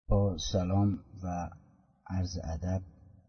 با سلام و عرض ادب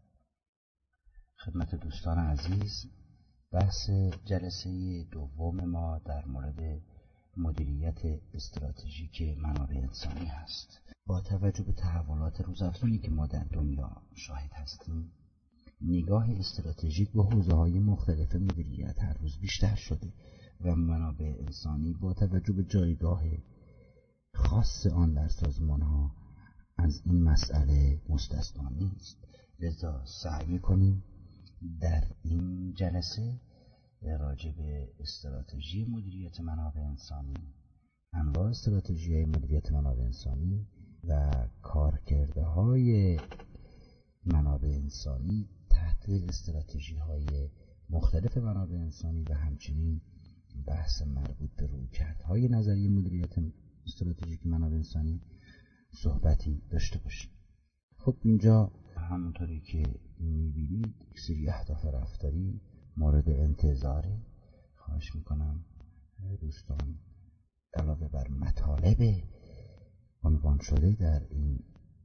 خدمت دوستان عزیز، بحث جلسه دوم ما در مورد مدیریت استراتژیک منابع انسانی هست. با توجه به تحولات روزافزونی که ما در دنیا شاهد هستیم، نگاه استراتژیک به حوزه‌های مختلف مدیریت هر روز بیشتر شده و منابع انسانی با توجه به جایگاه خاص آن در سازمان‌ها از این مسئله مستثنا نیست. لذا سعی می‌کنیم در این جلسه راجع به استراتژی مدیریت منابع انسانی، انواع استراتژی‌های مدیریت منابع انسانی و کارکردهای منابع انسانی تحت استراتژی‌های مختلف منابع انسانی و همچنین بحث مربوط به رویکردهای نظری مدیریت استراتژیک منابع انسانی صحبتی داشته باشیم. خب اینجا همونطوری که می‌بینید یک سری اهداف رفتاری مورد انتظاره. خواهش میکنم دوستان علاوه بر مطالب عنوان شده در این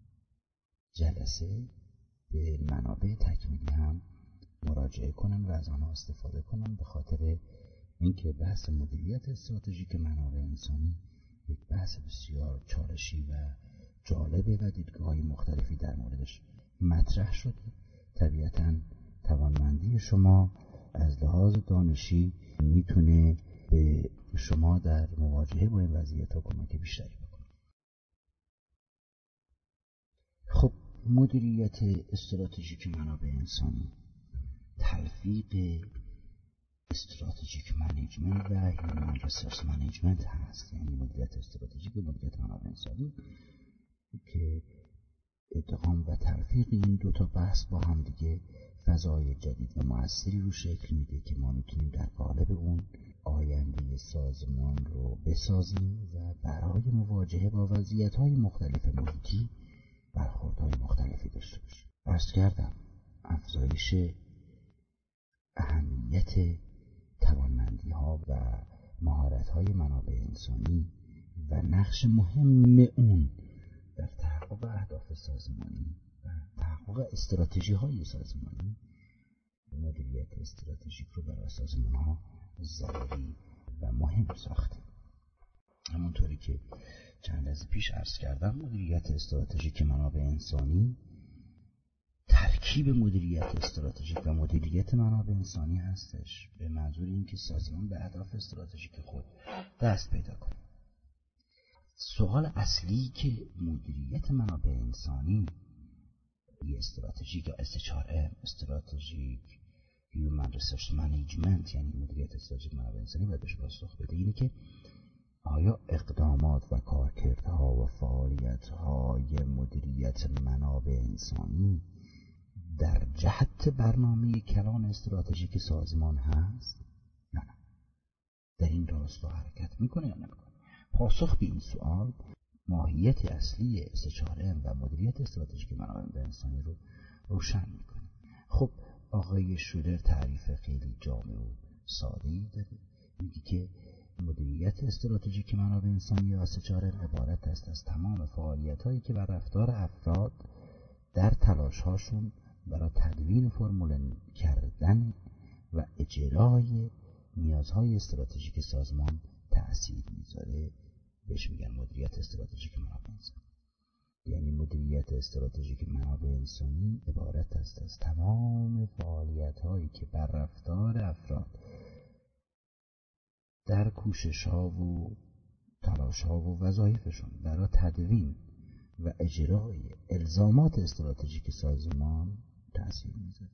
جلسه به منابع تکمیلی هم مراجعه کنن و از آنها استفاده کنن، به خاطر اینکه بحث مدیریت استراتژیک منابع انسانی یک بحث بسیار چالشی و جالبه و دیدگاه‌های مختلفی در موردش مطرح شده. طبیعتاً توانمندی شما از لحاظ دانشی میتونه به شما در مواجهه با این وضعیت‌ها کمک بیشتری بکنه. خب مدیریت استراتژیک منابع انسانی تلفیق استراتژیک منیجمنت و هیومن ریسورس منیجمنت هست، یعنی مدیریت استراتژیک و مدیریت منابع انسانی که ادغام و تلفیق این دوتا بحث با هم دیگه فضای جدید و موثری رو شکل میده که ما میتونیم در قالب اون آینده سازمان رو بسازیم و برای مواجهه با وضعیت‌های مختلف محیطی برخوردهای مختلفی داشته باشیم. عرض کردم افزایش اهمیت توانمندی‌ها و مهارت‌های منابع انسانی و نقش مهم اون در تحقق اهداف سازمانی و تحقق استراتژی‌های سازمانی، مدیریت استراتژیک رو برای سازمان‌ها ضروری و مهم ساخته. همونطوری که چند لحظه پیش عرض کردم، مدیریت استراتژیک منابع انسانی ترکیب مدیریت استراتژیک و مدیریت منابع انسانی هستش، به منظور اینکه سازمان به اهداف استراتژیک خود دست پیدا کنه. سوال اصلی که مدیریت منابع انسانی استراتژیک یا SHRM استراتژیک هیومن ریسورس منیجمنت، یعنی مدیریت استراتژیک منابع انسانی باید بهش پاسخ بده، اینه که آیا اقدامات و کارکردها و فعالیت‌های مدیریت منابع انسانی در جهت برنامه کلان استراتژیک سازمان هست؟ نه. در این راستا حرکت میکنه یا نمیکنه؟ پاسخ به این سوال ماهیت اصلی SHRM و مدیریت استراتژیک منابع انسانی رو روشن میکنه. خب آقای شولر تعریف خیلی جامع و ساده‌ای داره، میگه که مدیریت استراتژیک منابع انسانی یا SHRM عبارت است از تمام فعالیت‌هایی که بر رفتار افراد در تلاش‌هاشون برای تدوین فرمول کردن و اجرای نیازهای استراتژیک سازمان تأثیر میذاره، بهش میگن مدیریت استراتژیک منابع انسانی. یعنی مدیریت استراتژیک منابع انسانی عبارت است از تمام فعالیت‌هایی که بر رفتار افراد در کوشش‌ها و تلاش‌ها و وظایفشون برای تدوین و اجرای الزامات استراتژیک سازمان تأثیر میذاره.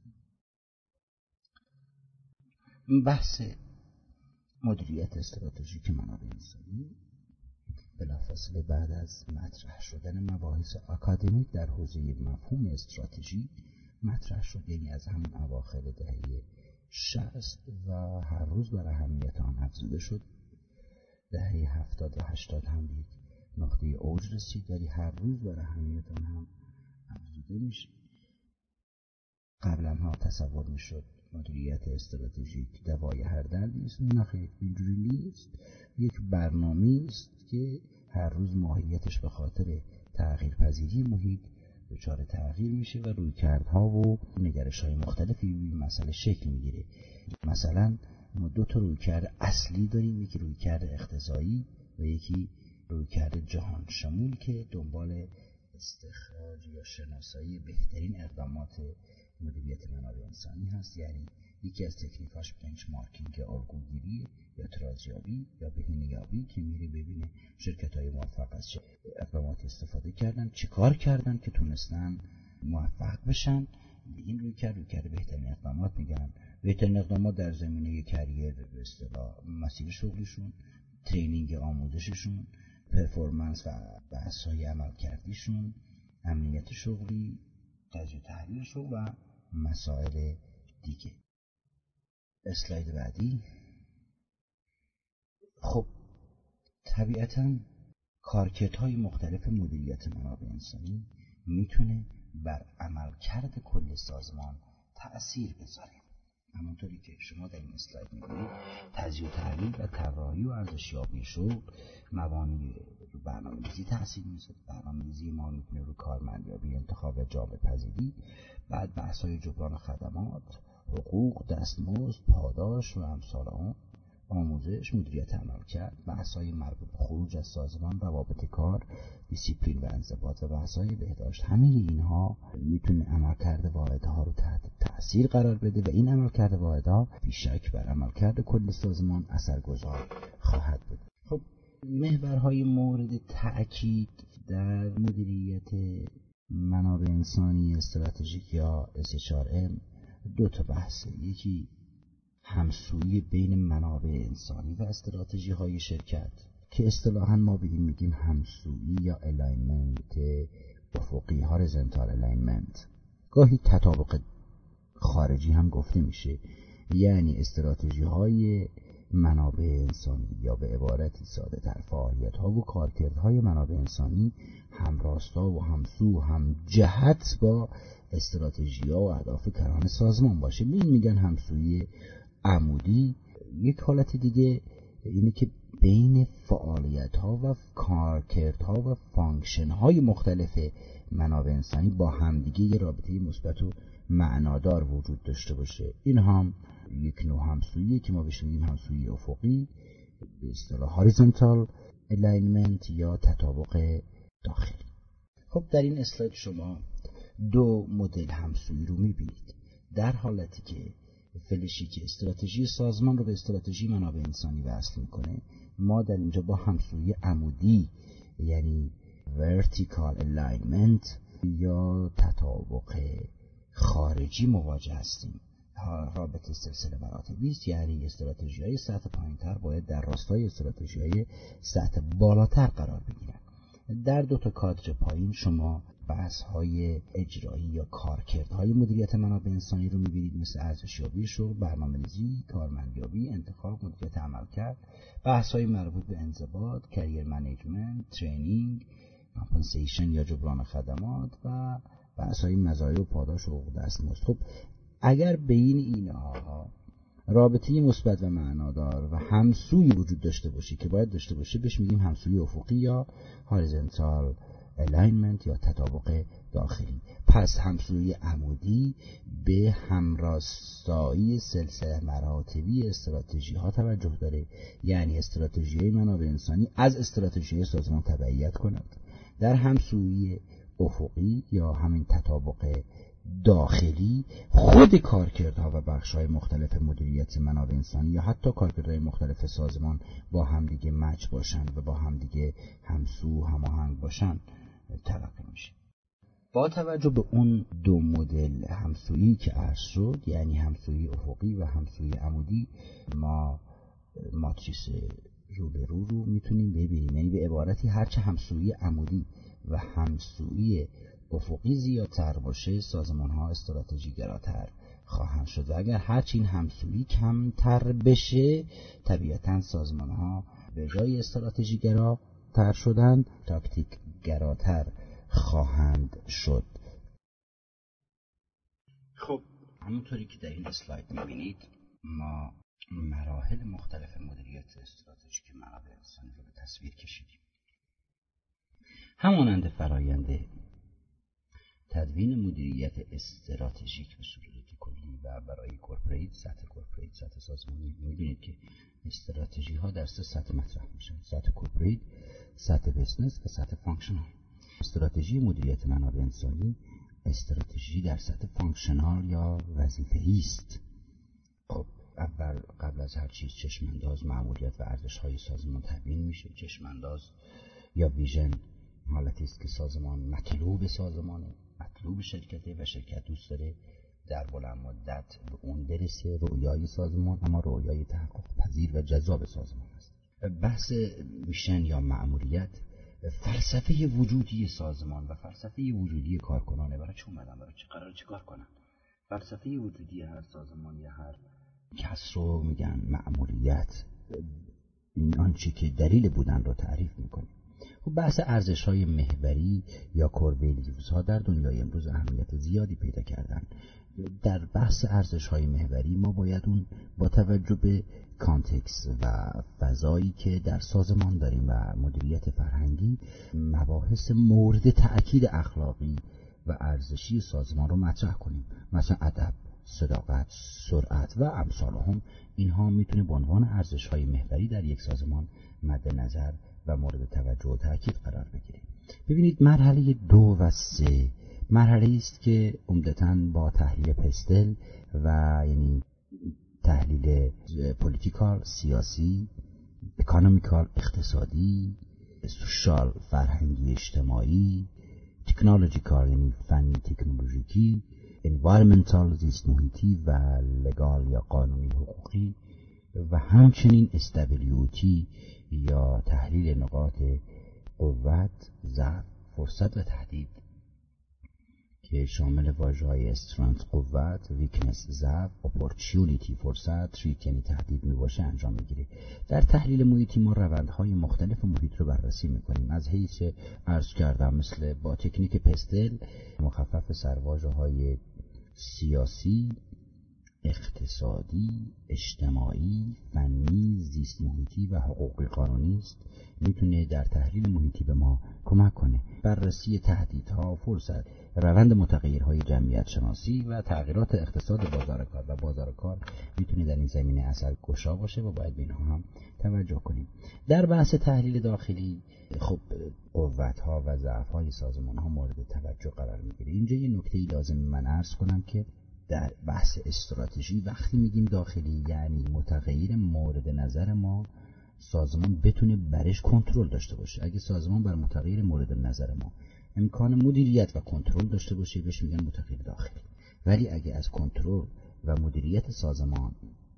بحث مدیریت استراتژیک منابع انسانی بلافاصله بعد از مطرح شدن مباحث آکادمیک در حوزه مفهوم استراتژی مطرح شد، یعنی از همون اواخر دهه 60 و هر روز بر اهمیت آن افزوده شد. دهه 70 و 80 هم یک نقطه اوج رسید، ولی هر روز بر اهمیت آن هم افزوده میشه. قبلا ها تصور میشد مدیریت استراتژیک دوای هر دردی است. نخیر، اینجوری نیست. یک برنامه است که هر روز ماهیتش به خاطر تغییر پذیری محیط دچار تغییر میشه و رویکردها و نگرش‌های مختلفی به مسئله شکل میگیره. مثلا ما دو تا رویکرد اصلی داریم، یکی رویکرد اقتضایی و یکی رویکرد جهان شمول که دنبال استخراج یا شناسایی بهترین اقدامات مدیریت منابع انسانی هست. یعنی یکی از تکنیکاش بنچمارکینگ یا الگوگیری یا ترازیابی یا بهینه‌یابی که میره ببینه شرکت‌های موفق از چه اقداماتی استفاده کردن، چه کار کردن که تونستن موفق بشن. این رویکرد بهترین اقدامات میگن. بهترین اقدامات در زمینه کریر، به اصطلاح مسیر شغلیشون، ترینینگ آموزششون، پرفورمنس و بحث‌های عملکردیشون، امنیت شغلی، تجزیه و تحلیل شغل و مسائل دیگه. اسلاید بعدی. خب طبیعتاً کارکردهای مختلف مدیریت منابع انسانی میتونه بر عملکرد کل سازمان تأثیر بذاره. همونطوری که شما در این اسلاید می‌بینید، تجزیه و تحلیل و طراحی و ارزشیابی شغل مبانی رو برنامه‌ریزی تأثیر میذاره. برنامه‌ریزی ما میتونه رو کارمندیابی، انتخاب جامعه پذیری، بعد بحث‌های جبران خدمات، حقوق، دستمزد، پاداش و امثال آن، آموزش، مدیریت عملکرد، بحث‌های مربوط به خروج از سازمان، روابط کار، دیسیپلین و انضباط و بحث‌های بهداشت، همه اینها میتونه عملکرد واحدها رو تحت تأثیر قرار بده و این عملکرد واحدها بیشک بر عملکرد کل سازمان اثرگذار خواهد بود. خب محورهای مورد تأکید در مدیریت منابع انسانی استراتژیک یا SHRM دو تا بحثه. یکی همسویی بین منابع انسانی و استراتژی های شرکت که اصطلاحاً ما به این میگیم همسویی یا الاینمنت افقی، هاریزونتال الاینمنت. گاهی تطابق خارجی هم گفته میشه، یعنی استراتژی های منابع انسانی یا به عبارتی ساده تر فعالیت ها و کارکردهای منابع انسانی همراستا و همسو و هم جهت با استراتژی ها و اهداف کلان سازمان باشه. این میگن همسویی عمودی. یک حالت دیگه اینه که بین فعالیت ها و کارکردها و فانکشن های مختلف منابع انسانی با همدیگه یه رابطه مثبت و معنادار وجود داشته باشه. این هم یک نوع همسویی که ما بهش میگیم همسویی افقی، به اصطلاح هاریزونتال الاینمنت یا تطابق داخلی. خب در این اسلاید شما دو مدل همسویی رو میبینید. در حالتی که فلشی که استراتژی سازمان رو به استراتژی منابع انسانی وصل میکنه، ما در اینجا با همسویی عمودی یعنی vertical alignment یا تطابق خارجی مواجه هستیم. رابطه سلسله مراتبی است، یعنی استراتژی‌های سطح پایین‌تر باید در راستای استراتژی‌های سطح بالاتر قرار بگیرند. در دو تا کادر پایین شما بحث‌های اجرایی یا کارکردهای مدیریت منابع انسانی رو می‌بینید، مثل ارزشیابی شغل، برنامه‌ریزی، کارمندیابی، انتخاب، مدیریت عملکرد، بحث‌های مربوط به انضباط، کریر منیجمنت، ترینینگ، کامپنسیشن یا جبران خدمات و بحث‌های مزایا و پاداش و حقوق دستمزد. خب اگر بین اینها رابطه مثبت و معنادار و همسویی وجود داشته باشه که باید داشته باشه، بهش میگیم همسویی افقی یا هاریزونتال الاینمنت یا تطابق داخلی. پس همسویی عمودی به همراستایی سلسله مراتبی استراتژی ها توجه داره، یعنی استراتژی منابع انسانی از استراتژی سازمان تبعیت کند. در همسویی افقی یا همین تطابق داخلی خود کارکردها و بخش‌های مختلف مدیریت منابع انسانی یا حتی کارکردهای مختلف سازمان با همدیگه مچ باشن و با همدیگه همسو هماهنگ باشن تلقی میشه. با توجه به اون دو مدل همسویی که عرض شد، یعنی همسویی افقی و همسویی عمودی، ما ماتریس رو به رو میتونیم ببینیم. یعنی به عبارتی هرچه همسویی عمودی و همسویی افقی زیادتر باشه، سازمان ها استراتژی گراتر خواهند شد و اگر هرچی این همسویی کمتر بشه، طبیعتا سازمان ها به جای استراتژی گراتر شدن تاکتیک گراتر خواهند شد. خب همونطوری که در این اسلاید میبینید، ما مراحل مختلف مدیریت استراتژیک منابع انسانی رو به تصویر کشیدیم. همانند فرایند تدوین مدیریت استراتژیک به صورت کلی و برای کورپوریت، سطح سازمانی، می‌بینید که استراتژی ها در 3 سطح مطرح میشن: سطح کورپوریت، سطح بزنس و سطح فانکشنال. استراتژی مدیریت منابع انسانی استراتژی در سطح فانکشنال یا وظیفه‌ای است. خب اول قبل از هر چیز چشمانداز مأموریت و ارزش‌های سازمان تبیین میشه. چشمانداز یا ویژن حالتی است که سازمان مطلوب شرکته و شرکت دوست داره در بلند مدت به اون برسه. رویای سازمان اما رویای تحقق پذیر و جذاب سازمان است. بحث میشن یا مأموریت فلسفه وجودی سازمان و فلسفه وجودی کارکنانه. برای چه اومدن؟ برای چه قراره چه کار کنن؟ فلسفه وجودی هر سازمان یا هر کس رو میگن مأموریت. این آنچه که دلیل بودن رو تعریف میکنه. خب بحث ارزش‌های محوری یا کور ولیوز ها در دنیای امروز اهمیت زیادی پیدا کردن. در بحث ارزش‌های محوری ما باید اون با توجه به کانتکست و فضایی که در سازمان داریم و مدیریت فرهنگی مباحث مورد تأکید اخلاقی و ارزشی سازمان رو مطرح کنیم، مثلا ادب، صداقت، سرعت و امثالهم. اینها میتونه به عنوان ارزش‌های محوری در یک سازمان مد نظر و مورد توجه و تأکید قرار بگیره. ببینید مرحله 2 و 3 مرحله است که عمدتاً با تحلیل پستل و یعنی تحلیل پولیتیکال، سیاسی، اکانومیکال، اقتصادی، سوشال، فرهنگی اجتماعی، تکنولوژیکال یعنی فنی تکنولوژیکی، انوایرمنتال زیست محیطی و لگال یا قانونی حقوقی و همچنین SWOT یا تحلیل نقاط قوت، ضعف، فرصت و تهدید که شامل واژه‌های استرنت قوت، ویکنس ضعف، اپورتیونیتی فرصت، تریت یعنی تهدید میباشه انجام میگیره. در تحلیل محیطی ما روندهای مختلف محیط رو بررسی میکنیم. از حیث عرض کردم مثل با تکنیک پستل مخفف سرواژه‌های سیاسی، اقتصادی، اجتماعی، فنی، زیست محیطی و حقوقی قانونی است. میتونه در تحلیل محیطی به ما کمک کنه. بررسی تهدیدها، فرصت، روند متغیرهای جمعیت شناسی و تغییرات اقتصاد بازار کار و بازار کار میتونه در این زمینه اثرگشا باشه و باید به اینها هم توجه کنیم. در بحث تحلیل داخلی خب قوت‌ها و ضعف‌های سازمان‌ها مورد توجه قرار میگیره. اینجا یه نکته‌ای لازم من عرض کنم که در بحث استراتژی وقتی میگیم داخلی یعنی متغیر مورد نظر ما سازمان بتونه برش کنترل داشته باشه. اگه سازمان بر متغیر مورد نظر ما امکان مدیریت و کنترل داشته باشه بهش میگن متغیر داخلی. ولی اگه از کنترل و مدیریت سازمان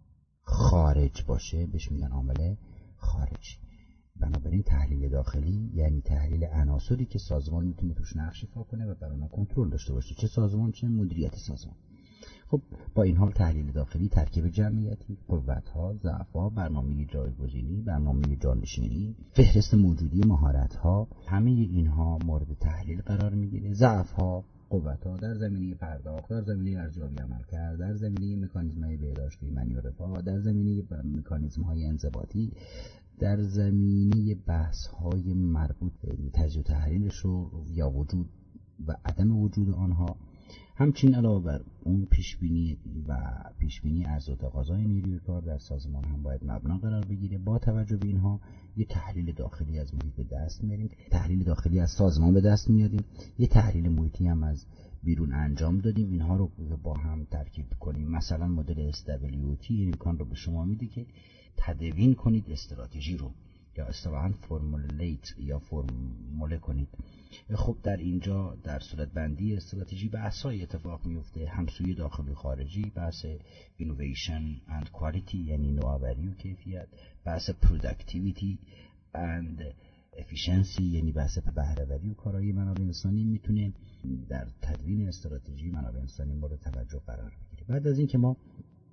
خارج باشه بهش میگن عامل خارجی. بنابراین تحلیل داخلی یعنی تحلیل عناصری که سازمان میتونه توش نقش ایفا کنه و بر اونها کنترل داشته باشه، چه سازمان چه مدیریت سازمان. خب با این حال تحلیل داخلی ترکیب جمعیتی، قوت‌ها، ضعف‌ها، برنامه جایگزینی، برنامه جانشینی، فهرست موجودی مهارت‌ها، همه اینها مورد تحلیل قرار میگیره. ضعف‌ها، قوت‌ها در زمینه پرداخت، در زمینه ارزیابی عملکرد، در زمینه مکانیزم‌های بهداشت ایمنی و رفاه، در زمینه مکانیزم‌های انضباطی، در زمینه بحث‌های مربوط به تجزیه و تحلیلش رو یا وجود و عدم وجود آنها. همچنین علاوه بر اون پیشبینی عرض و تقاضای نیروی کار در سازمان هم باید مبنا قرار بگیره. با توجه به اینها یه تحلیل داخلی از محیط به دست میاریم، تحلیل داخلی از سازمان به دست میاریم، یه تحلیل محیطی هم از بیرون انجام دادیم. اینها رو با هم ترکیب کنیم. مثلا مدل SWOT این امکان رو به شما میده که تدوین کنید استراتژی رو یا اصطلاحاً فرمولیت یا فرموله کنید. خب در اینجا در صورت بندی استراتژی بحث‌های اتفاق میفته، همسوی داخلی خارجی، بحث innovation and quality یعنی نوآوری و کیفیت، بحث productivity and efficiency یعنی بحث بهره‌وری و کارایی منابع انسانی میتونه در تدوین استراتژی منابع انسانی مورد توجه قرار بگیره. بعد از اینکه ما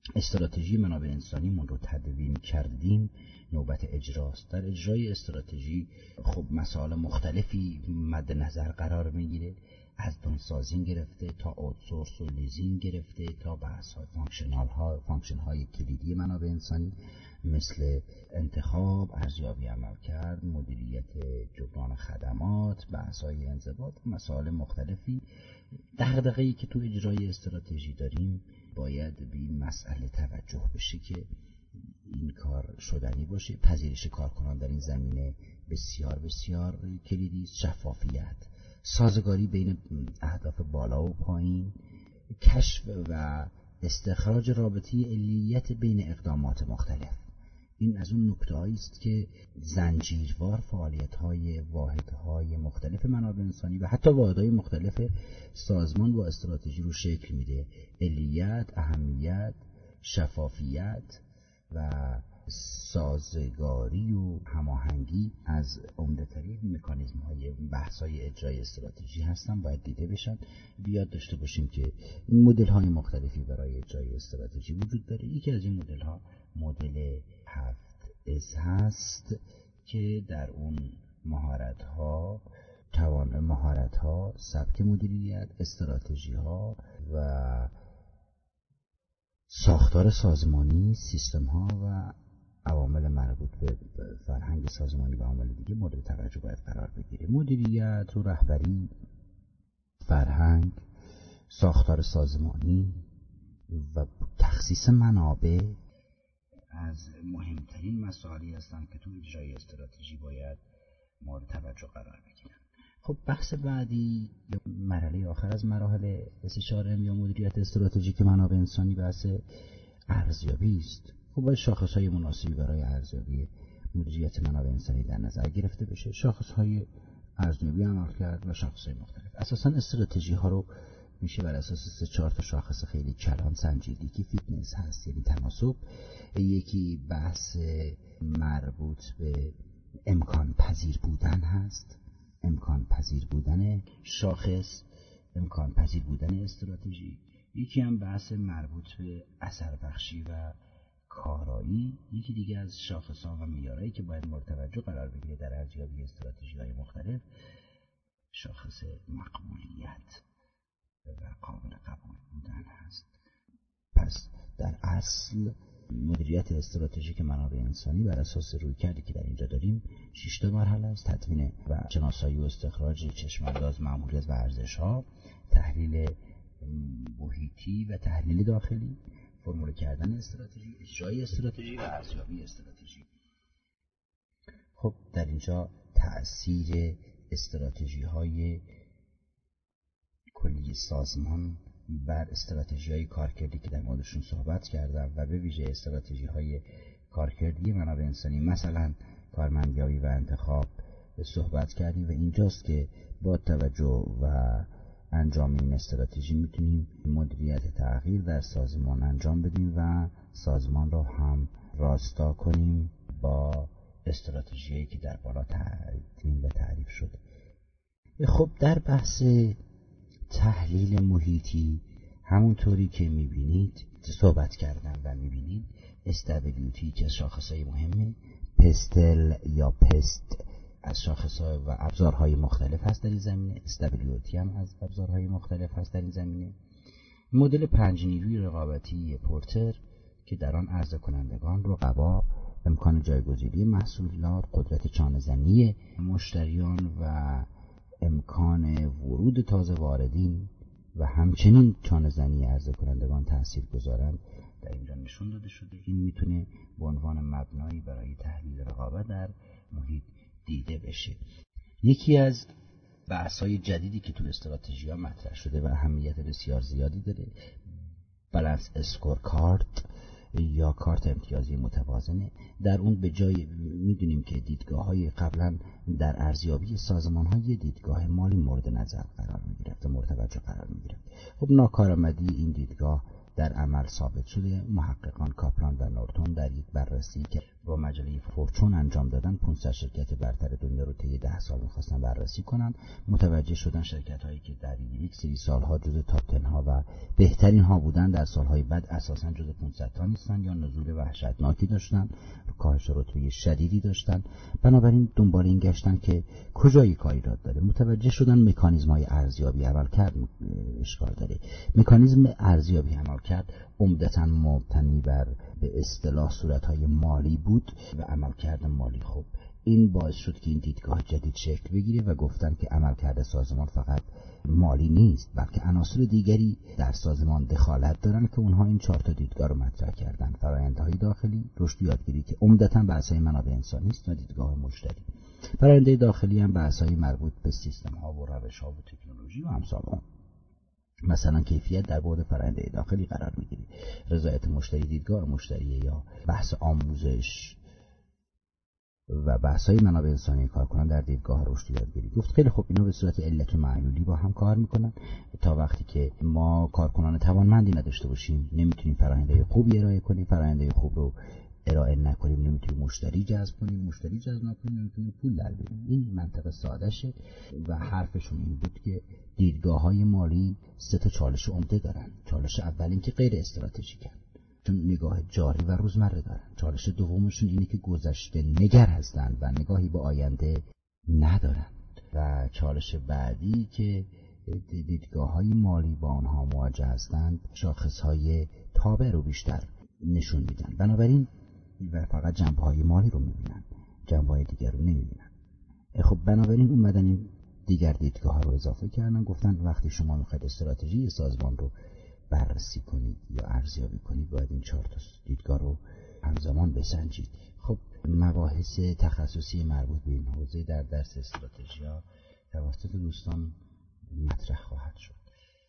استراتژی منابع انسانیمون رو تدوین کردیم، نوبت اجراست. در اجرای استراتژی خب مسائل مختلفی مد نظر قرار میگیره، از دونسازین گرفته تا آوتسورس و لیزینگ گرفته تا بحث های فانکشن های کلیدی منابع انسانی مثل انتخاب، ارزیابی عملکرد، مدیریت جبران خدمات، بحث های انضباط، مسائل مختلفی. دغدغه‌ای که تو اجرای استراتژی داریم باید به این مسئله توجه بشه که این کار شدنی باشه. پذیرش کارکنان در این زمینه بسیار بسیار کلیدی است. شفافیت، سازگاری بین اهداف بالا و پایین، کشف و استخراج رابطه علیت بین اقدامات مختلف. این از اون نکته‌هایی است که زنجیروار فعالیت‌های واحدهای مختلف منابع انسانی و حتی واحدهای مختلف سازمان با استراتژی رو شکل میده. علیت، اهمیت، شفافیت و سازگاری و هماهنگی از عمده‌ترین مکانیزم‌های بحث‌های اجرای استراتژی هستن، باید دیده بشن. بیاد داشته باشیم که مدل‌های مختلفی برای اجرای استراتژی وجود داره. یکی از این مدل‌ها مدل 7S هست که در اون مهارت‌ها، سبک مدیریت، استراتژی‌ها و ساختار سازمانی، سیستم‌ها و عوامل مربوط به فرهنگ سازمانی و عوامل دیگه مورد توجه باید قرار بگیره. مدیریت و رهبری، فرهنگ، ساختار سازمانی و تخصیص منابع از مهمترین مسائلی هستند که تو اجرای استراتژی باید مورد توجه قرار بگیرن. خب بحث بعدی، مرحله آخر از مراحل SHRM یا مدیریت استراتژیک منابع انسانی، بحث ارزیابی است. خب باید شاخص‌های مناسبی برای ارزیابی مدیریت منابع انسانی در نظر گرفته بشه. شاخص‌های ارزیابی عملکرد و شاخص‌های مختلف. اساساً استراتژی‌ها رو میشه بر اساس 3-4 تا شاخص خیلی کلان سنجید. یکی فیتنس هست، یعنی تناسب. یکی بحث مربوط به امکان پذیر بودن هست، امکان پذیر بودن شاخص، امکان پذیر بودن استراتژی. یکی هم بحث مربوط به اثر بخشی و کارایی. یکی دیگه از شاخص‌ها و معیارهایی که باید مورد توجه قرار بگیره در ارزیابی استراتژی‌های مختلف، شاخص مقبولیت و قابل قبول بودن هست. پس در اصل مدیریت استراتژیک منابع انسانی بر اساس رویکردی که در اینجا داریم 6 تا مرحله است: تدوین و شناسایی و استخراج چشم‌انداز مأموریت و ارزش‌ها، تحلیل محیطی و تحلیل داخلی، فرمول کردن استراتژی، اجرای استراتژی و ارزیابی استراتژی. خب در اینجا تأثیر استراتژی‌های کلی سازمان بر استراتژی‌های کارکردی که در موردشون صحبت کردم و به ویژه استراتژی‌های کارکردی منابع انسانی، مثلا کارمندیابی و انتخاب صحبت کردیم و اینجاست که با توجه و انجام این استراتژی میتونیم مدیریت تغییر در سازمان انجام بدیم و سازمان را هم راستا کنیم با استراتژی‌ای که در بالا تعیین و تعریف شده. خب در بحث تحلیل محیطی همونطوری که میبینید صحبت کردم و میبینید SWT که از شاخصهای مهمه، پستل یا پست از شاخصهای و ابزارهای مختلف هست در این زمینه، SWT هم از ابزارهای مختلف هست در این زمینه. مدل 5 نیروی رقابتی پورتر که در آن عرضه کنندگان، رقبا، امکان جایگزینی محصولات، قدرت چانه‌زنی مشتریان و امکان ورود تازه واردین و همچنین چانه‌زنی عرضه کنندگان تأثیر گذارند در اینجا نشون داده شده. این میتونه به عنوان مبنایی برای تحلیل رقابت در محیط دیده بشه. یکی از بحث‌های جدیدی که تو استراتژی‌ها مطرح شده و اهمیت بسیار زیادی داره، بالانس اسکور کارت یا کارت امتیازی متوازنه. در اون به جای میدونیم که دیدگاه‌های قبلا در ارزیابی سازمان‌های دیدگاه مالی مورد نظر قرار می‌گرفت و مورد توجه قرار می‌گرفت. خب ناکارآمدی این دیدگاه در عمل ثابت شده. محققان کاپلان و نورتون در یک بررسی که با مجله فورچون انجام دادن 500 شرکت برتر دنیا رو طی 10 سال می‌خواستن بررسی کنن، متوجه شدن شرکت‌هایی که در یک سری سال‌ها جزو تاپ 10 ها و بهترین ها بودن در سال‌های بعد اساساً جزو 500 تا نیستن یا نزول وحشتناکی داشتن، کاهش رتبه شدیدی داشتن. بنابراین دنبال این گشتن که کجای کار ایراد داره. متوجه شدن مکانیزم‌های ارزیابی عملکرد اشکال داره. مکانیزم ارزیابی عملکرد عمدتاً مبتنی بر به اصطلاح صورت‌های مالی بود و عملکرد مالی. خب این باعث شد که این دیدگاه جدید شکل بگیره و گفتن که عملکرد سازمان فقط مالی نیست، بلکه عناصر دیگری در سازمان دخالت دارن که اونها این 4 تا دیدگاه رو مطرح کردن: فرآیندهای داخلی، رشد و یادگیری که عمدتاً بحث‌های منابع انسانی است و دیدگاه مشتری. فرآیندهای داخلی هم بحث‌های مربوط به سیستم‌ها و روش‌ها و تکنولوژی و امثال اون. مثلا کیفیت در بعد فرآیندهای داخلی قرار می‌گیره، رضایت مشتری دیدگاه مشتری، یا بحث آموزش و بحث‌های منابع انسانی کارکنان در دیدگاه رشد و یادگیری. گفت خیلی خوب، اینا به صورت علت و معلولی با هم کار میکنن. تا وقتی که ما کارکنان توانمندی نداشته باشیم نمیتونیم فرآیندهای خوبی ارائه کنیم، فرآیندهای خوب رو ارائه نکنیم نمیتونیم مشتری جذب کنیم، مشتری جذب نکنیم نمیتونیم پول در بیاریم. این منطق سادهشه و حرفشون این بود که دیدگاه‌های مالی 3 تا چالش عمده دارن. چالش اول این که غیر استراتژیکن، چون نگاه جاری و روزمره دارن. چالش دومشون اینه که گذشته نگر هستن و نگاهی به آینده ندارن. و چالش بعدی که دیدگاه‌های مالی با آنها مواجه هستند شاخص‌های تابع رو بیشتر نشون میدن. بنابراین و فقط جنبه‌های مالی رو میبینن، جنبه‌های دیگر رو نمیبینن. خب بنابراین اومدن این دیگر دیدگاه‌ها رو اضافه کردن، گفتن وقتی شما میخواید استراتژی سازمان رو بررسی کنید یا ارزیابی کنید باید این 4 تا دیدگاه رو همزمان بسنجید. خب مباحث تخصصی مربوط به این حوزه در درس استراتژیا توسط دوستان مطرح خواهد شد.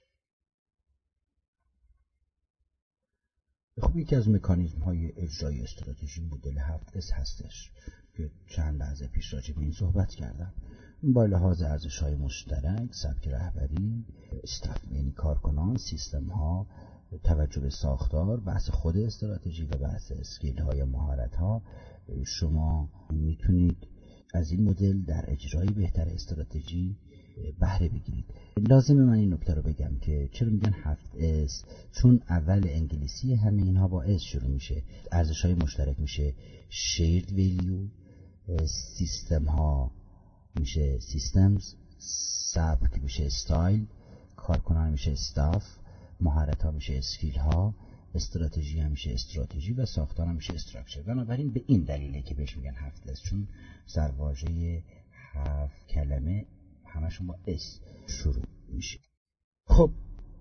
خب یکی از مکانیزم‌های اجرای استراتژی مدل 7S هستش که چند لحظه پیش راجع به این صحبت کردم. با لحاظ ارزش‌های مشترک، سبک رهبری، استاف یعنی کارکنان، سیستم‌ها، توجه به ساختار، بحث خود استراتژی و بحث اسکیل‌ها یا مهارت‌ها، شما میتونید از این مدل در اجرای بهتر استراتژی بهره بگیرید. لازمه من این نکته رو بگم که چرا میگن 7S، چون اول انگلیسی همه اینها با S شروع میشه. ارزش‌های مشترک میشه shared value، سیستم‌ها میشه systems، سبک میشه style، کارکنان میشه staff، مهارت‌ها میشه اسکیل‌ها، استراتژی هم میشه استراتژی و ساختار هم میشه استراکچر. بنابراین به این دلیله که بهش میگن 7S، چون سرواژه 7 کلمه همشون با S شروع میشه. خب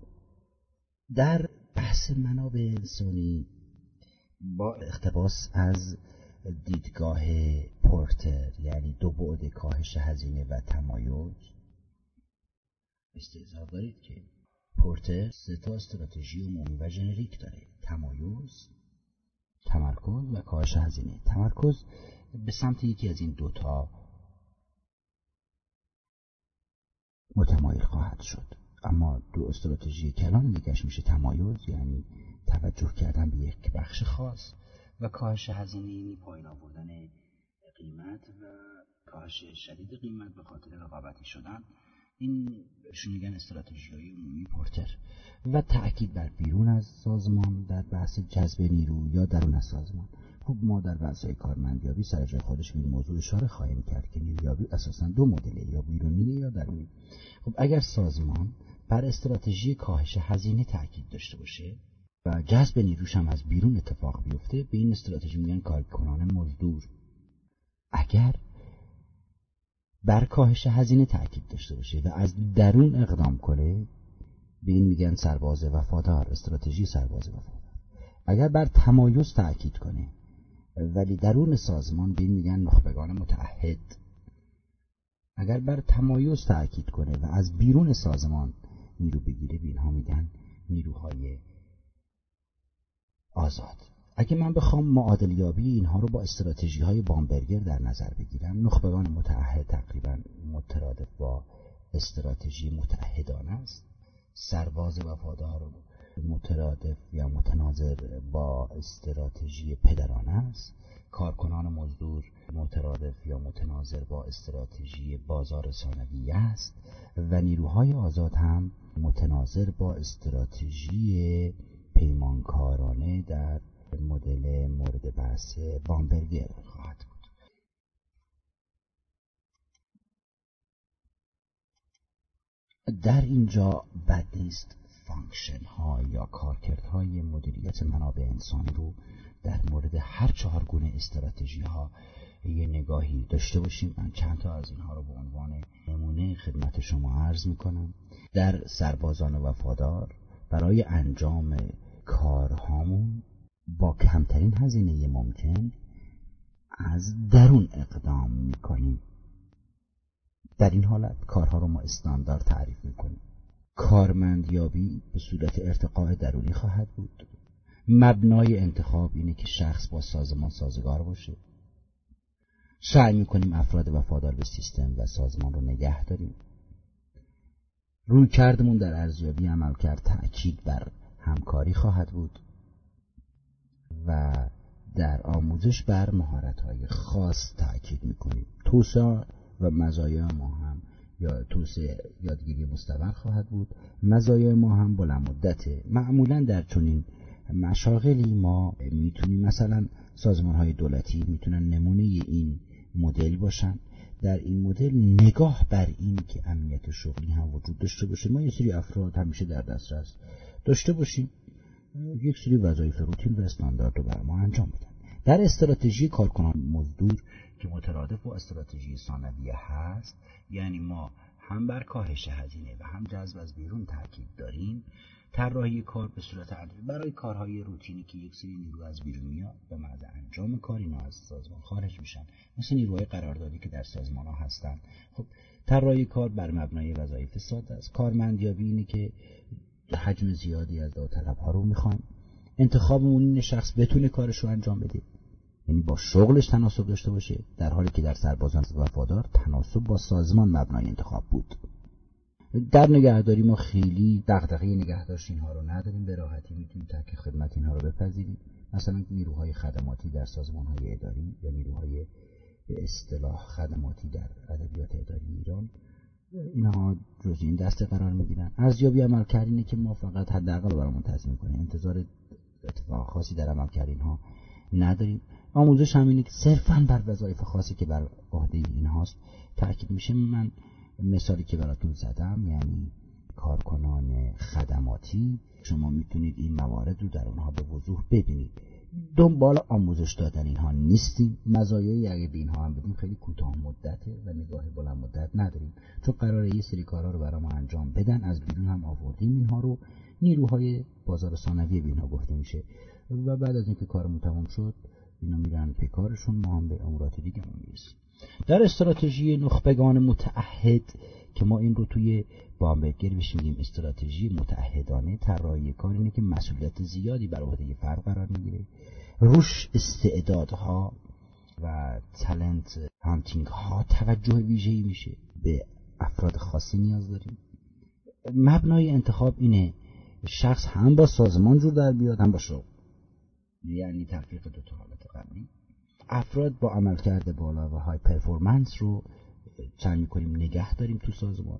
در بحث منابع انسانی با اقتباس از دیدگاه پورتر یعنی 2 بعد کاهش هزینه و تمایز استحضار دارید که پورتر 3 تا استراتژی عمومی و ژنریک داره: تمایز، تمرکز و کاهش هزینه. تمرکز به سمت یکی از این 2 تا متمایل خواهد شد، اما 2 استراتژی کلان دیگه‌اش میشه تمایز، یعنی توجه کردن به یک بخش خاص، و کاهش هزینه یعنی پایین آوردن قیمت و کاهش شدید قیمت به خاطر رقابتی شدن. این بهشون میگن استراتژی‌های عمومی پورتر. و تأکید بر بیرون از سازمان در بحث جذب نیرو یا درون از سازمان. خب ما در بحث‌های کارمندیابی سر جای خودش به این موضوع اشاره خواهیم کرد که نیرویابی اساساً 2 مدله، یا بیرونی یا درونی. خب اگر سازمان بر استراتژی کاهش هزینه تأکید داشته باشه و جذب نیروش هم از بیرون اتفاق بیفته، به این استراتژی میگن کارکنان مزدور. اگر بر کاهش هزینه تأکید داشته باشه و از درون اقدام کنه، به این میگن سرباز وفادار، استراتژی سرباز وفادار. اگر بر تمایز تأکید کنه ولی درون سازمان، به این میگن نخبگان متعهد. اگر بر تمایز تأکید کنه و از بیرون سازمان نیرو بگیره، به اینها میگن نیروهای آزاد. اگه من بخوام معادلیابی اینها رو با استراتژی‌های بامبرگر در نظر بگیرم، نخبگان متعهد تقریبا مترادف با استراتژی متعهدانه است. سرباز وفادار مترادف یا متناظر با استراتژی پدرانه است، کارکنان مزدور مترادف یا متناظر با استراتژی بازار ثانویه است و نیروهای آزاد هم متناظر با استراتژی پیمانکارانه در مدل مورد بحث بامبرگر خواهد بود. در اینجا بد نیست فانکشن ها یا کارکردهای مدیریت منابع انسانی رو در مورد هر 4 گونه استراتژی ها یه نگاهی داشته باشیم. من چند تا از اینها رو به عنوان نمونه خدمت شما عرض میکنم. در سربازان وفادار برای انجام کارهامون با کمترین هزینه ممکن از درون اقدام میکنیم. در این حالت کارها رو ما استاندارد تعریف میکنیم. کارمندیابی به صورت ارتقاء درونی خواهد بود. مبنای انتخاب اینه که شخص با سازمان سازگار باشه. سعی میکنیم افراد وفادار به سیستم و سازمان رو نگه داریم. رویکردمون در ارزیابی عملکرد تأکید بر همکاری خواهد بود و در آموزش بر مهارت‌های خاص تأکید میکنیم. توسعه و مزایای ما هم یا توسعه یادگیری مستمر خواهد بود. مزایای ما هم بلند مدته. معمولا در چنین مشاغلی ما میتونیم مثلا سازمان‌های دولتی میتونن نمونه این مدل باشن. در این مدل نگاه بر این که امنیت شغلی هم وجود داشته باشه، ما یه سری افراد همیشه در دسترس داشته باشیم، یک سری وظایف روتین و استاندارد رو بر ما انجام بدن. در استراتژی کارکنان مزدور که مترادف با استراتژی ثانویه هست، یعنی ما هم بر کاهش هزینه و هم جذب از بیرون تاکید داریم، طراحی کار به صورت عملی برای کارهای روتینی که یک سری نیرو از بیرون میاد به محض انجام کار اینا از سازمان خارج میشن، مثل نیروهای قراردادی که در سازمان ها هستن. خب طراحی کار بر مبنای وظایف ساده است. کارمندیابی اینه که حجم زیادی از داوطلب ها رو میخوایم. انتخابمون اینه شخص بتونه کارش رو انجام بده، یعنی با شغلش تناسب داشته باشه، در حالی که در سربازان وفادار تناسب با سازمان مبنای انتخاب بود. در نگهداری ما خیلی دغدغه نگهداشت اینها رو نداریم، به راحتی میتونیم تک خدمت اینها رو بپذیریم. مثلا نیروهای خدماتی در سازمان‌های اداری یا نیروهای به اصطلاح خدماتی در ادبیات اداری ایران، اینها جزء این دسته قرار میگیرن. ارزیابی عملکرد اینه که ما فقط حداقل برامون تصمیم کنیم، انتظار اتفاق خاصی در عملکرد اینها نداریم. آموزش همینه که صرفاً بر وظایف خاصی که بر عهده اینهاست تاکید میشه. من مثالی که براتون زدم یعنی کارکنان خدماتی، شما میتونید این موارد رو در اونها به وضوح ببینید. دنبال آموزش دادن اینها نیستیم. مزایای اگه به اینها هم بدیم خیلی کوتاه مدته و نگاه بلند مدت نداریم، چون قراره یه سری کارها رو برای ما انجام بدن. از بیرون هم آوردیم اینها رو، نیروهای بازار ثانویه به اینها گفته میشه و بعد از اینکه کارمون تمام شد اینا میرن به کارشون، ما هم به امورات دیگه میرسیم. در استراتژی نخبگان متعهد که ما این رو توی بامبرگر بهش میگیم استراتژی متعهدانه، طراحی کار اینه که مسئولیت زیادی بر عهده فرد قرار میگیره. روش استعدادها و تالنت هانتینگ ها توجه ویژه‌ای میشه. به افراد خاصی نیاز داریم. مبنای انتخاب اینه شخص هم با سازمان جور در بیاد هم با شغل، یعنی تفریق دو تا حالت قبلی. افراد با عملکرد بالا و های پرفورمنس رو سعی می‌کنیم نگه داریم تو سازمان.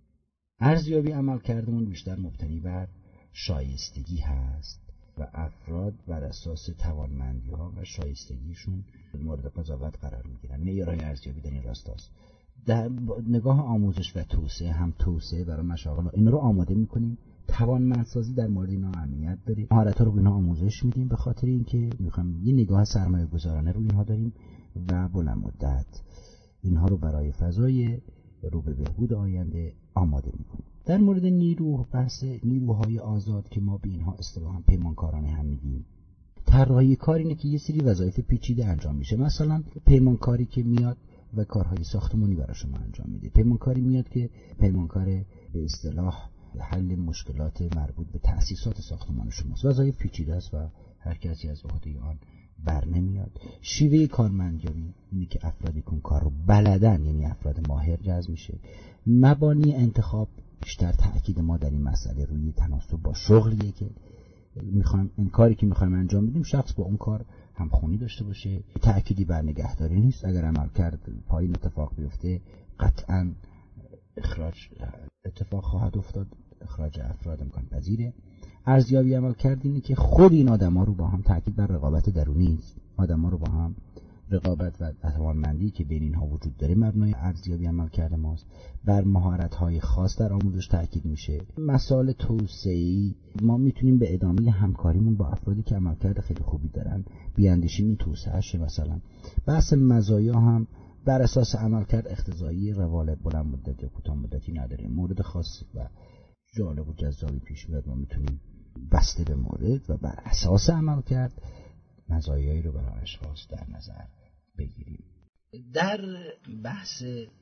ارزیابی عملکردمون بیشتر مبتنی بر شایستگی هست و افراد بر اساس توانمندی‌ها و شایستگیشون مورد قضاوت قرار می‌گیرن. معیارهای ارزیابی در این راستاست. در نگاه آموزش و توسعه هم توسعه برای مشاغل اینا رو آماده می‌کنیم. توانمندسازی در مورد اینا اهمیت داره. مهارت‌ها رو به اینا آموزش میدیم به خاطر اینکه می‌خوایم یه نگاه سرمایه‌گذارانه رو اینها داریم و بلند مدت اینها رو برای فضای رو به بهبود آینده آماده می‌کنیم. در مورد بحث نیروهای آزاد که ما به اینها اصطلاحاً پیمانکارانه هم میگیم، طراحی کار اینه که یه سری وظایف پیچیده انجام میشه. مثلا پیمانکاری که میاد و کارهای ساختمانی برای شما انجام میده. پیمانکاری میاد که پیمانکار به اصطلاح حل مشکلات مربوط به تأسیسات ساختمان شماست. وظایف پیچیده است و هر کسی از عهده آن بر نمیاد. شیوه کارمندیابی اینه که افرادی که کار رو بلدن، یعنی افراد ماهر جذب میشه. مبانی انتخاب بیشتر تأکید ما در این مسئله روی تناسب با شغلیه که میخوایم، این کاری که میخوایم انجام بدیم شخص با اون کار همخوانی داشته باشه. تأکیدی بر نگهداری نیست. اگر عمل کرد پایین اتفاق بیفته قطعاً اخراج اتفاق خواهد افتاد، اخراج افراد امکان پذیره. ارزیابی عمل کرد اینه که خود این آدم‌ها رو با هم تأکید بر رقابت درونی است. آدم‌ها رو با هم رقابت و توانمندی که بین اینها وجود داره مبنای ارزیابی عمل کرده ماست. بر مهارت‌های خاص در آموزش تأکید میشه. مسائل توسعه‌ای ما میتونیم به ادامه همکاریمون با افرادی که عملکرد خیلی خوبی دارن بیاندیشیم این توسعه‌اش. مثلا بحث مزایا هم بر اساس عملکرد اقتضایی روال بلند مدت یا کوتاه مدتی نداره. مورد خاص و جالب و جذابی پیش میاد ما میتونیم بسته به مورد و بر اساس عملکرد مزایایی رو برای اشخاص در نظر بگیریم. در بحث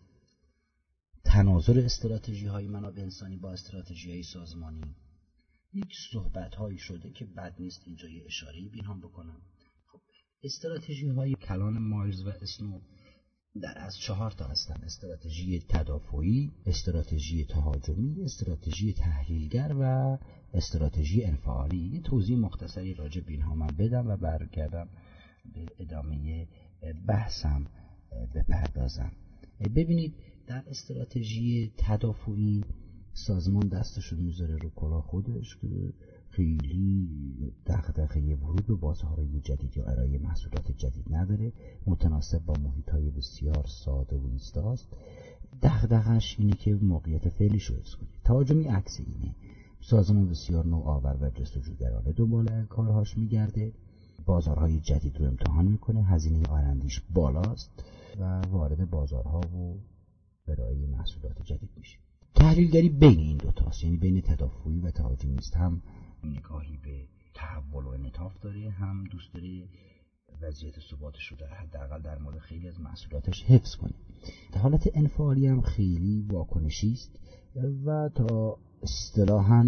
تناظر استراتژی‌های منابع انسانی با استراتژی‌های سازمانی یک صحبت‌هایی شده که بد نیست اینجا یه اشاره‌ای به اینها بکنم. خب استراتژی‌های کلان مایرز و اسنو در از 4 تا هستن: استراتژی تدافعی، استراتژی تهاجمی، استراتژی تحلیلگر و استراتژی انفعالی. یه توضیح مختصری راجع به اینها من بدم و برگردم به ادامه بحثم بپردازم. ببینید در استراتژی تدافعی سازمان دستشو میذاره رو کلاه خودش که خیلی دغدغه ورود به بازارهای جدید یا ارائه محصولات جدید نداره، متناسب با محیط‌های بسیار ساده و ایستاست. دغدغه‌اش اینه که موقعیت فعلیش رو حفظ کنه. تهاجمی عکس اینه. سازمان بسیار نوآور و جستجوگرانه دنبال کارهاش میگرده، بازارهای جدید رو امتحان میکنه، هزینه آرندیش بالاست و وارد بازارها و ارائه محصولات جدید میشه. تحلیلگری بین این دو تاست، یعنی بین تدافعی و تهاجمی است. هم نگاهی به تحول و انعطاف داره، هم دوست داره وضعیت ثباتش رو در حداقل در مورد خیلی از محصولاتش حفظ کنه. در حالت انفعالی هم خیلی واکنشی است و تا اصطلاحاً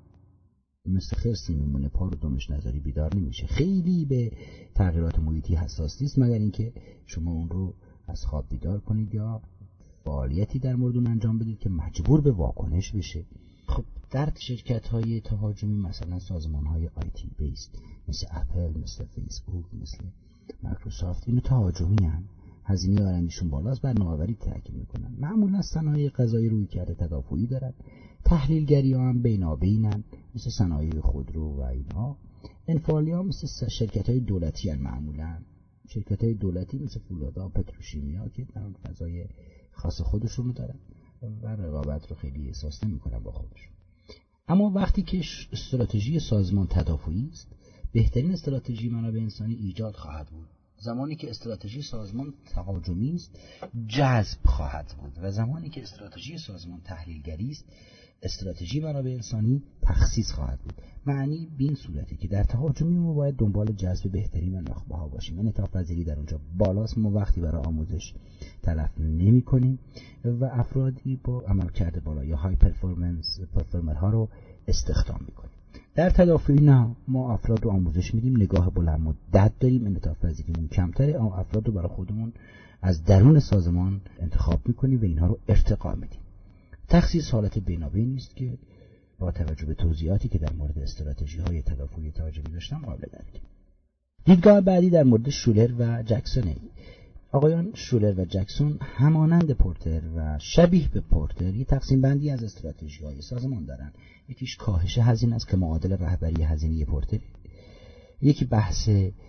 مثل خرسی میمونه، پا رو دمش نظری بیدار نمیشه. خیلی به تغییرات محیطی حساس نیست مگر اینکه شما اون رو از خواب بیدار کنید یا فعالیتی در مورد اون انجام بدید که مجبور به واکنش بشه. خب در شرکت‌های تهاجمی مثلا سازمان‌های آیتی بیست مثل اپل، مثل فیسبوک، مثل مایکروسافت، اینو تهاجمی هستند. هزینه آرندیشون بالاست، بر نوآوری تاکید میکنن. معمولا صنایع غذایی روی کرده تدافعی دارن. تحلیلگری ها هم بینابینن مثل صنایع خودرو و اینها. انفعالی ها مثل شرکت‌های دولتی هستند. معمولا شرکت‌های دولتی مثل فولادا، پتروشیمیا که در اون فضای خاص خودشون دارن و رقابت رو خیلی احساس نمی‌کنن با خودشون. اما وقتی که استراتژی سازمان تدافعی است، بهترین استراتژی منابع انسانی ایجاد خواهد بود. زمانی که استراتژی سازمان تهاجمی است، جذب خواهد بود و زمانی که استراتژی سازمان تحلیلگری است، استراتژی منابع انسانی تخصیص خواهد بود. معنی به این صورته که در تهاجمی ما باید دنبال جذب بهترین و نخبه‌ها باشیم. انعطاف پذیری در اونجا بالاست، ما وقتی برای آموزش تلف نمی‌کنیم و افرادی با عملکرد بالا یا های پرفورمرها رو استخدام می‌کنیم. در تدافعی نه، ما افراد رو آموزش میدیم، نگاه بلند مدت داریم، انعطاف پذیریمون کمتره، اما افراد رو برای خودمون از درون سازمان انتخاب می‌کنیم و اینها رو ارتقا میدیم. تخصیص حالت بینابینی است که با توجه به توضیحاتی که در مورد استراتژی‌های تدافعی تهاجمی داشتم قابل درک. دیدگاه بعدی در مورد شولر و جکسونه. آقایان شولر و جکسون همانند پورتر و شبیه به پورتر یک تقسیم بندی از استراتژی‌های سازمان دارند. یکیش کاهش هزینه است که معادل رهبری هزینه پورتر. یکی بحث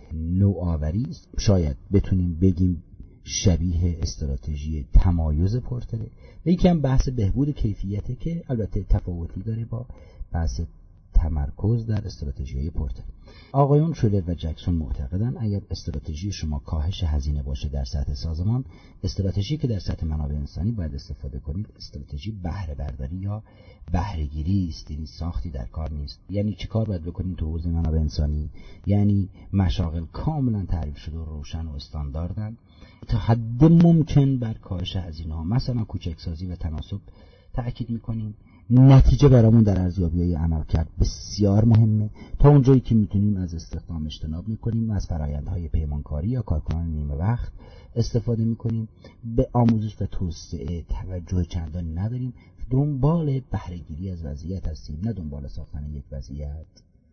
نوآوری است، شاید بتونیم بگیم شبیه استراتژی تمایز پورتره. و یکی هم بحث بهبود کیفیته که البته تفاوتی داره با بحث تمرکز در استراتژی‌های پورتر. آقایان شولر و جکسون معتقدند اگر استراتژی شما کاهش هزینه باشه در سطح سازمان، استراتژی که در سطح منابع انسانی باید استفاده کنید استراتژی بهره برداری یا بهره گیری است. این ساختی در کار نیست. یعنی چه کار باید بکنید تو حوزه منابع انسانی؟ یعنی مشاغل کاملا تعریف شده و روشن و استانداردن، تا حد ممکن بر کاهش هزینه ها مثلا کوچکسازی و تناسب تأکید میکنیم. نتیجه برامون در ارزیابی‌های عملکرد بسیار مهمه. تا اونجایی که میتونیم از استخدام اجتناب میکنیم، از فرآیندهای پیمانکاری یا کارکنان نیمه وقت استفاده میکنیم. به آموزش و توسعه توجه چندانی نداریم، دنبال بهره‌گیری از وضعیت هستیم، نه دنبال ساختن یک وضعیت.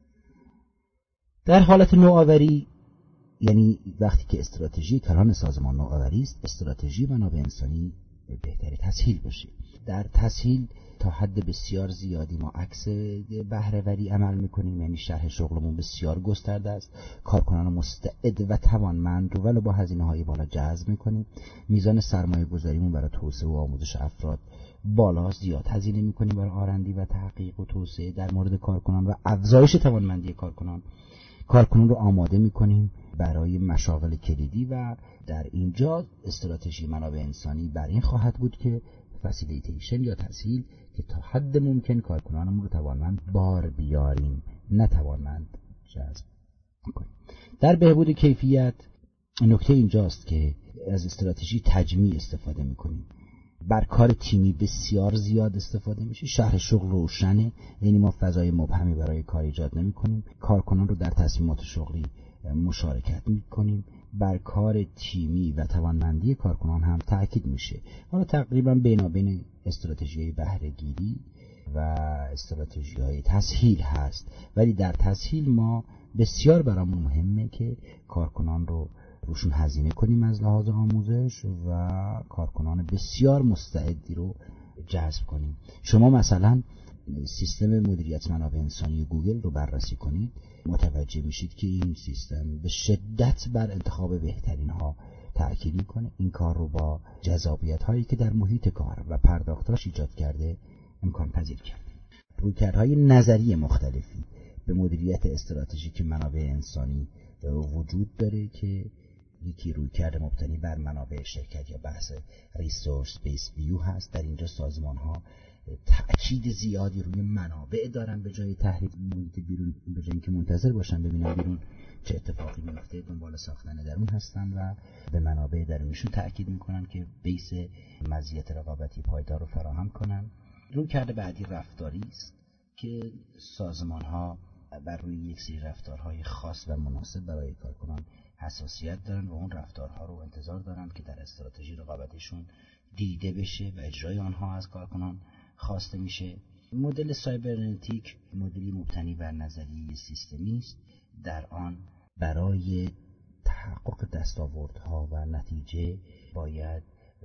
در حالت نوآوری، یعنی وقتی که استراتژی کلان سازمان نوآوری است، استراتژی منابع انسانی بهتره تسهیل باشه. در تسهیل تا حد بسیار زیادی ما عکس بهره‌وری عمل میکنیم، یعنی شرح شغلمون بسیار گسترده است، کارکنان مستعد و توانمند رو ولو با هزینه‌های بالا جذب میکنیم، میزان سرمایه گذاریمون برای توسعه و آموزش افراد بالا، زیاد هزینه میکنیم برای آرندی و تحقیق و توسعه در مورد کارکنان و افزایش توانمندی کارکنان رو آماده میکنیم برای مشاغل کلیدی. و در اینجا استراتژی منابع انسانی بر این خواهد بود که فسیلیتیشن یا تسهیل، که تا حد ممکن کارکنانمون رو توانمند بار بیاریم، نه توانمند جذب کنیم. در بهبود کیفیت نکته اینجاست که از استراتژی تجمیع استفاده میکنیم. بر کار تیمی بسیار زیاد استفاده میشه. شرح شغل روشنه، یعنی ما فضای مبهمی برای کار ایجاد نمیکنیم. کارکنان رو در تصمیمات شغلی مشارکت میکنیم. بر کار تیمی و توانمندی کارکنان هم تاکید میشه. حالا تقریبا بینابین استراتژی‌های بهره‌گیری و استراتژی‌های تسهیل هست، ولی در تسهیل ما بسیار برامون مهمه که کارکنان رو روشون هزینه کنیم از لحاظ آموزش و کارکنان بسیار مستعدی رو جذب کنیم. شما مثلا سیستم مدیریت منابع انسانی گوگل رو بررسی کنید، متوجه میشید که این سیستم به شدت بر انتخاب بهترین ها تأکید میکنه. این کار رو با جذابیت هایی که در محیط کار و پرداختاش ایجاد کرده امکان پذیر کرده. رویکردهای نظری مختلفی به مدیریت استراتژیک منابع انسانی وجود داره که یکی رویکرد مبتنی بر منابع شرکت یا بحث ریسورس بیس ویو هست. در اینجا سازمان ها تأکید زیادی روی منابع دارن به جای تحریف محیط بیرون، به جای اینکه منتظر باشن ببینن بیرون چه اتفاقی میفته، دنبال ساختن درون هستن و به منابع درونشون تأکید میکنن که بیس مزیت رقابتی پایدار رو فراهم کنن. رویکرد بعدی رفتاری است که سازمان ها بر روی یک سری رفتارهای خاص و مناسب برای کارکنان حساسیت دارن و اون رفتارها رو انتظار دارن که در استراتژی رقابتیشون دیده بشه و اجرای آنها از کارکنان خواسته میشه. مدل سایبرنتیک مدلی مبتنی بر نظریه سیستمی است. در آن برای تحقق دستاوردها و نتیجه باید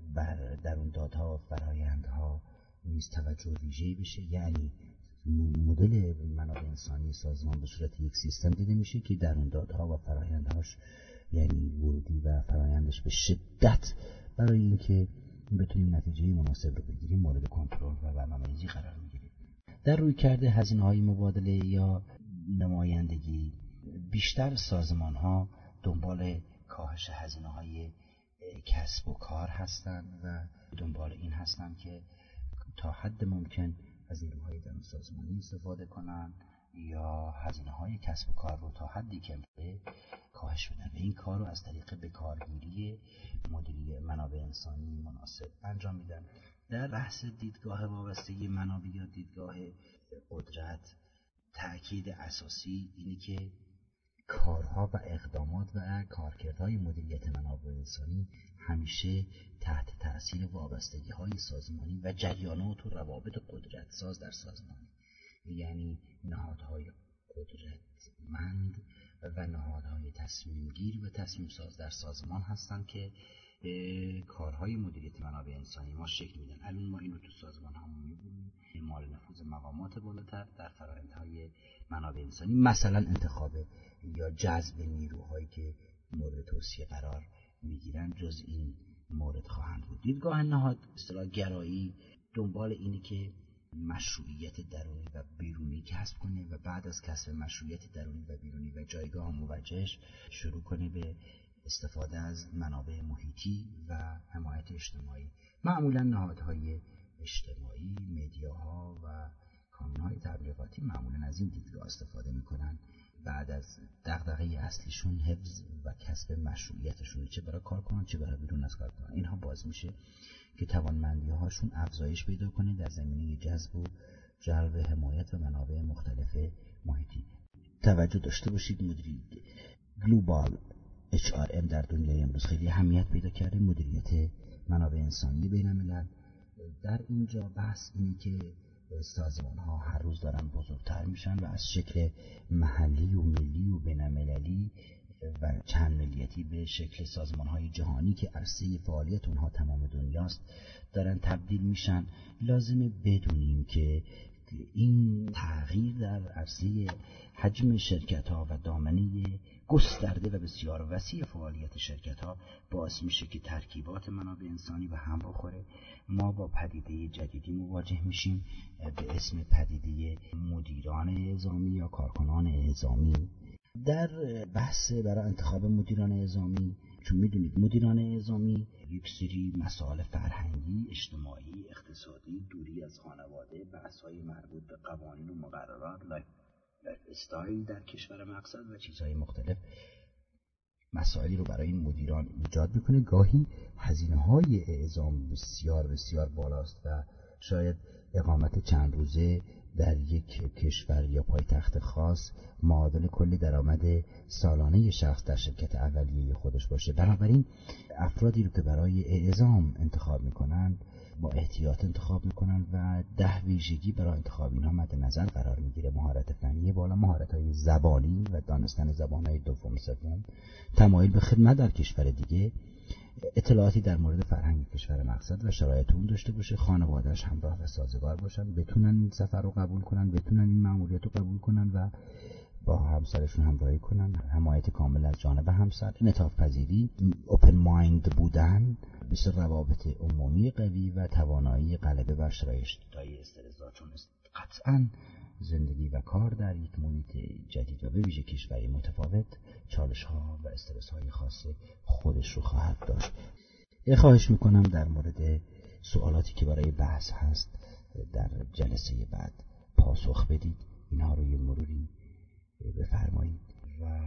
بر درون دادها و فرآیندها نیز توجه ویژه‌ای بشه. یعنی مدل منابع انسانی سازمان به صورت یک سیستم دیده میشه که درون دادها و فرآیندهاش، یعنی ورودی و فرآیندش به شدت برای اینکه بتونیم نتیجه مناسب رو بگیریم مورد کنترل و برنامه‌ریزی قرار میگیره. در رویکرد هزینه‌های مبادله یا نمایندگی، بیشتر سازمان‌ها دنبال کاهش هزینه‌های کسب و کار هستند و دنبال این هستند که تا حد ممکن از نیروهای درون سازمانی استفاده کنن یا هزینه‌های کسب و کار رو تا حدی که کاهش بدن و این کار رو از طریق بکارگیری مدیری منابع انسانی مناسب انجام میدن. در بحث دیدگاه وابستگی منابع یا دیدگاه قدرت، تأکید اساسی اینه که کارها و اقدامات و کارکردهای مدیریت منابع انسانی همیشه تحت تأثیر وابستگی‌های سازمانی و جریانات و روابط قدرتساز در سازمان، یعنی نهادهای قدرتمند و نهادهای تصمیمگیر و تصمیم ساز در سازمان هستند که کارهای مدیریت منابع انسانی ما شکل میدن. الان ما اینو تو سازمان همون میبینیم، اعمال نفوذ مقامات بالاتر در فرآیندهای منابع انسانی، مثلا انتخاب یا جذب نیروهایی که مورد توصیه قرار میگیرن جز این مورد خواهند بود. دیدگاه نهاد اصطلاح گرایی دنبال اینه که مشروعیت درونی و بیرونی کسب کنه و بعد از کسب مشروعیت درونی و بیرونی و جایگاه موجهش شروع کنه به استفاده از منابع محیطی و حمایت اجتماعی. معمولا نهادهای اجتماعی، مدیاها و کانونهای تبلیغاتی معمولا از این دیدگاه استفاده میکنن. بعد از دغدغه اصلیشون حفظ و کسب مشروعیتشون، چه برای کارکنان چه برای بیرون از کارکنان، اینها باعث میشه که توانمندی هاشون افزایش پیدا کنه در زمینه جذب و جلب حمایت و منابع مختلف محیطی. توجه داشته باشید مدیریت گلوبال HRM در دنیای امروز خیلی اهمیت پیدا کرده. مدیریت منابع انسانی بین الملل در اینجا بحث اینه که سازمان ها هر روز دارن بزرگتر میشن و از شکل محلی و ملی و بین‌المللی و چند ملیتی به شکل سازمان های جهانی که عرصه فعالیت اونها تمام دنیاست دارن تبدیل میشن. لازمه بدونیم که این تغییر در عرصه حجم شرکت ها و دامنه گسترده و بسیار وسیع فعالیت شرکت ها باعث میشه که ترکیبات منابع انسانی به هم بخوره. ما با پدیده جدیدی مواجه میشیم به اسم پدیده مدیران اعزامی یا کارکنان اعزامی. در بحث برای انتخاب مدیران اعزامی، چون میدونید مدیران اعزامی یک سری مسائل فرهنگی، اجتماعی، اقتصادی، دوری از خانواده، بحث‌های مربوط به قوانین و مقررات، لایف استایل در کشور مقصد و چیزهای مختلف مسائلی رو برای این مدیران ایجاد میکنه. گاهی هزینه‌های اعزام بسیار بسیار بالاست و شاید اقامت چند روزه در یک کشور یا پایتخت خاص معادل کل درآمد سالانه شخص در شرکت اولیه خودش باشه. بنابراین افرادی رو که برای اعزام انتخاب میکنن با احتیاط انتخاب میکنن و 10 ویژگی برای انتخاب اینها مد نظر قرار میگیره: مهارت فنی بالا، مهارت‌های زبانی و دانستن زبان‌های دوم سوم، تمایل به خدمت در کشور دیگه، اطلاعاتی در مورد فرهنگ کشور مقصد و شرایط اون داشته باشه، خانواده‌اش همراه و سازگار باشن، بتونن این سفر رو قبول کنن، بتونن این مأموریت رو قبول کنن و با همسرشون همراهی کنن، حمایت کامل از جانب همسر، انعطاف پذیری، اوپن مایند بودن، مثل روابط عمومی قوی و توانایی غلبه بر شرایط‌های استرس‌زا، چون قطعاً زندگی و کار در یک محیط جدید و به ویژه کشوری متفاوت چالش‌ها و استرس‌های خاص خودش رو خواهد داشت. خواهش میکنم در مورد سوالاتی که برای بحث هست در جلسه بعد پاسخ بدید. اینها رو یه مروری بفرمایید. و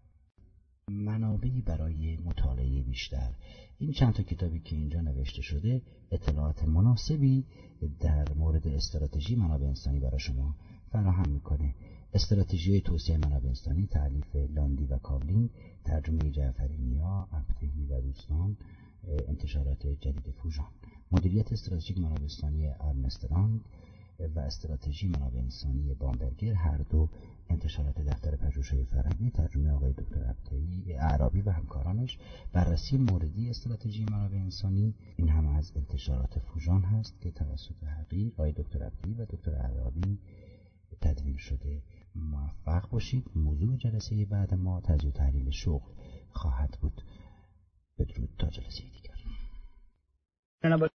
منابعی برای مطالعه بیشتر، این چند تا کتابی که اینجا نوشته شده اطلاعات مناسبی در مورد استراتژی منابع انسانی برای شما فراهم میکنه. استراتژی توسعه منابع انسانی، تالیف لاندی و کاولینگ، ترجمه جعفری نیا، ابتهی و دوستان، انتشارات جدید فوژان. مدیریت استراتژیک منابع انسانی ارنست راند و استراتژی منابع انسانی بامبرگر، هر دو انتشارات دفتر پژوهش‌های فرهنگی، ترجمه آقای دکتر ابتهی اعرابی و همکارانش. بررسی موردی استراتژی منابع انسانی، این هم از انتشارات فوژان هست که توسط حقیر آقای دکتر ابتهی و دکتر اعرابی تدوین شده. موفق باشید. موضوع جلسه بعد ما تجزیه و تحلیل شغل خواهد بود. بدرود تا جلسه دیگر.